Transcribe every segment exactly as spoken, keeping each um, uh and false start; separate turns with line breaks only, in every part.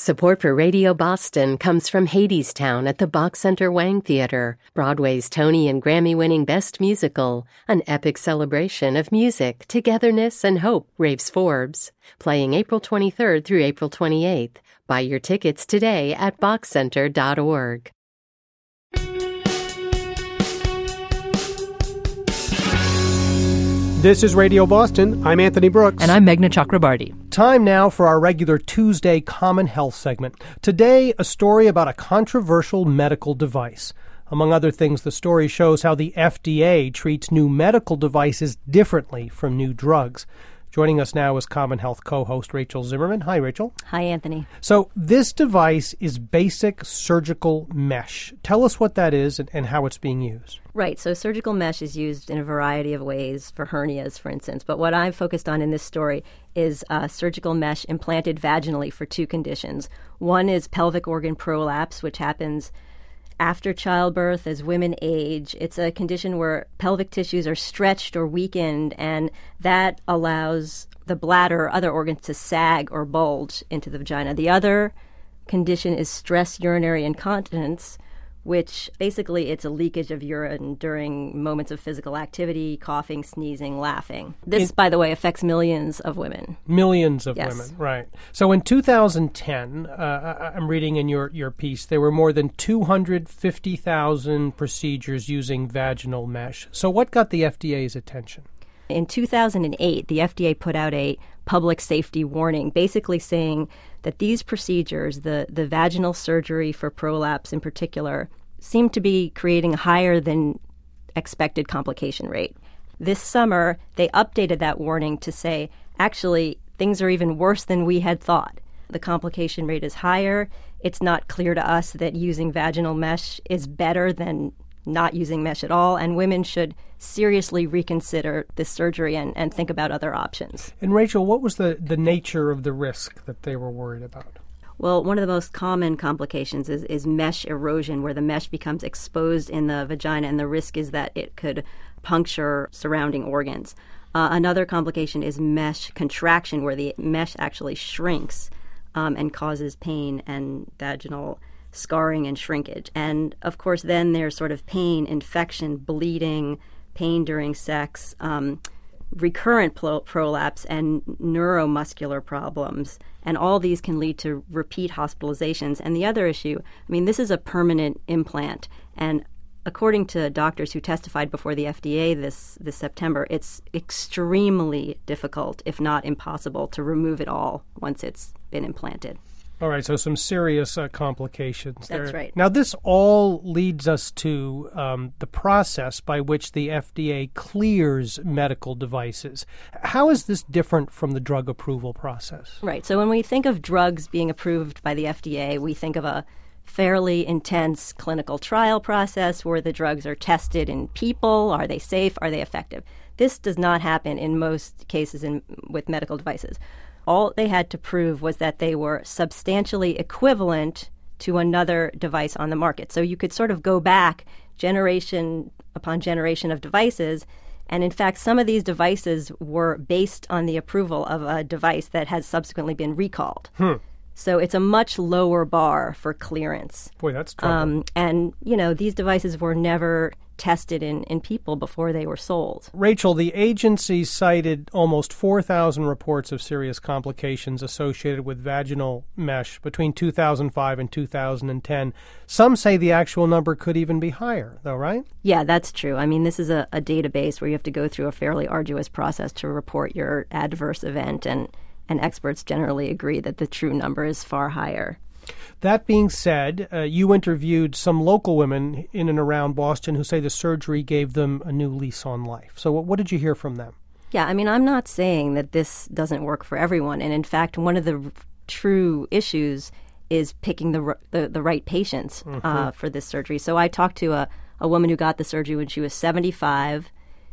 Support for Radio Boston comes from Hadestown at the Bach Center Wang Theater, Broadway's Tony and Grammy-winning Best Musical, an epic celebration of music, togetherness, and hope, raves Forbes. Playing April twenty-third through April twenty-eighth. Buy your tickets today at bach center dot org.
This is Radio Boston. I'm Anthony Brooks.
And I'm Meghna Chakrabarty.
Time now for our regular Tuesday Common Health segment. Today, a story about a controversial medical device. Among other things, the story shows how the F D A treats new medical devices differently from new drugs. Joining us now is Common Health co-host Rachel Zimmerman. Hi, Rachel.
Hi, Anthony.
So this device is basic surgical mesh. Tell us what that is and, and how it's being used.
Right. So surgical mesh is used in a variety of ways for hernias, for instance. But what I'm focused on in this story is uh, surgical mesh implanted vaginally for two conditions. One is pelvic organ prolapse, which happens after childbirth as women age. It's a condition where pelvic tissues are stretched or weakened, and that allows the bladder or other organs to sag or bulge into the vagina. The other condition is stress urinary incontinence, which basically it's a leakage of urine during moments of physical activity, coughing, sneezing, laughing. This, in, by the way, affects millions of women.
Millions of
yes.
women, right. So in two thousand ten, uh, I'm reading in your, your piece, there were more than two hundred fifty thousand procedures using vaginal mesh. So what got the F D A's attention?
In two thousand eight, the F D A put out a public safety warning, basically saying that these procedures, the, the vaginal surgery for prolapse in particular, seem to be creating a higher than expected complication rate. This summer, they updated that warning to say, actually, things are even worse than we had thought. The complication rate is higher. It's not clear to us that using vaginal mesh is better than not using mesh at all, and women should seriously reconsider this surgery and, and think about other options.
And Rachel, what was the, the nature of the risk that they were worried about?
Well, one of the most common complications is, is mesh erosion, where the mesh becomes exposed in the vagina, and the risk is that it could puncture surrounding organs. Uh, another complication is mesh contraction, where the mesh actually shrinks um, and causes pain and vaginal scarring and shrinkage. And, of course, then there's sort of pain, infection, bleeding, pain during sex, um, recurrent pro- prolapse, and neuromuscular problems. And all these can lead to repeat hospitalizations. And the other issue, I mean, this is a permanent implant. And according to doctors who testified before the F D A this, this September, it's extremely difficult, if not impossible, to remove it all once it's been implanted.
All right, so some serious uh, complications there.
That's right.
Now, this all leads us to um, the process by which the F D A clears medical devices. How is this different from the drug approval process?
Right. So when we think of drugs being approved by the F D A, we think of a fairly intense clinical trial process where the drugs are tested in people. Are they safe? Are they effective? This does not happen in most cases in, with medical devices. All they had to prove was that they were substantially equivalent to another device on the market. So you could sort of go back generation upon generation of devices. And in fact, some of these devices were based on the approval of a device that has subsequently been recalled.
Hmm.
So it's a much lower bar for clearance.
Boy, that's trouble.
Um, and, you know, these devices were never tested in, in people before they were sold.
Rachel, the agency cited almost four thousand reports of serious complications associated with vaginal mesh between two thousand five and two thousand ten. Some say the actual number could even be higher, though, right?
Yeah, that's true. I mean, this is a, a database where you have to go through a fairly arduous process to report your adverse event, and, and experts generally agree that the true number is far higher.
That being said, uh, you interviewed some local women in and around Boston who say the surgery gave them a new lease on life. So what, what did you hear from them?
Yeah, I mean, I'm not saying that this doesn't work for everyone. And in fact, one of the r- true issues is picking the r- the, the right patients mm-hmm. uh, for this surgery. So I talked to a, a woman who got the surgery when she was seventy-five.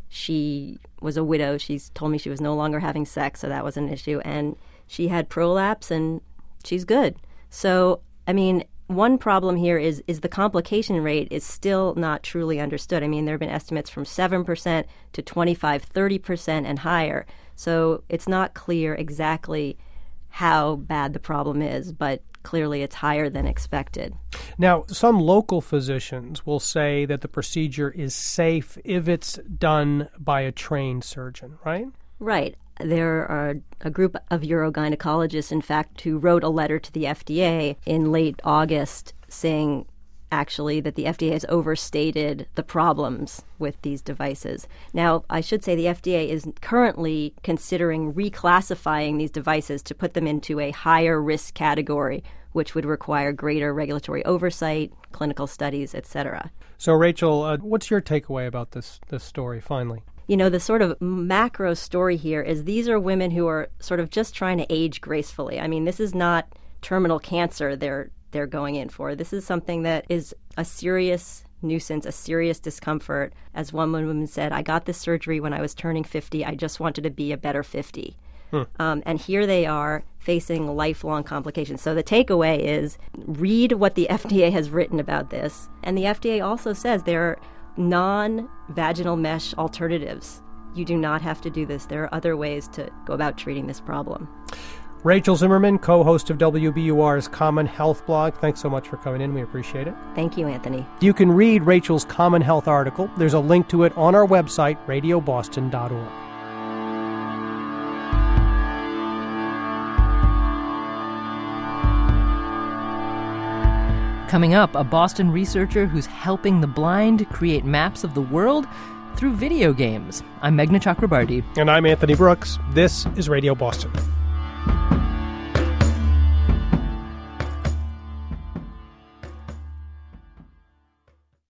She was a widow. She told me she was no longer having sex, so that was an issue. And she had prolapse, and she's good. So, I mean, one problem here is is the complication rate is still not truly understood. I mean, there have been estimates from seven percent to twenty-five, thirty percent and higher. So it's not clear exactly how bad the problem is, but clearly it's higher than expected.
Now, some local physicians will say that the procedure is safe if it's done by a trained surgeon, right?
Right. There are a group of urogynecologists, in fact, who wrote a letter to the F D A in late August saying actually that the F D A has overstated the problems with these devices. Now, I should say the F D A is currently considering reclassifying these devices to put them into a higher risk category, which would require greater regulatory oversight, clinical studies, et cetera.
So, Rachel, uh, what's your takeaway about this, this story, finally?
You know, the sort of macro story here is these are women who are sort of just trying to age gracefully. I mean, this is not terminal cancer they're they're going in for. This is something that is a serious nuisance, a serious discomfort. As one woman said, I got this surgery when I was turning fifty. I just wanted to be a better fifty. Hmm. Um, and here they are facing lifelong complications. So the takeaway is read what the F D A has written about this. And the F D A also says there are non-vaginal mesh alternatives. You do not have to do this. There are other ways to go about treating this problem.
Rachel Zimmerman, co-host of W B U R's Common Health blog. Thanks so much for coming in. We appreciate it.
Thank you, Anthony.
You can read Rachel's Common Health article. There's a link to it on our website, radio boston dot org.
Coming up, a Boston researcher who's helping the blind create maps of the world through video games. I'm Meghna Chakrabarti.
And I'm Anthony Brooks. This is Radio Boston.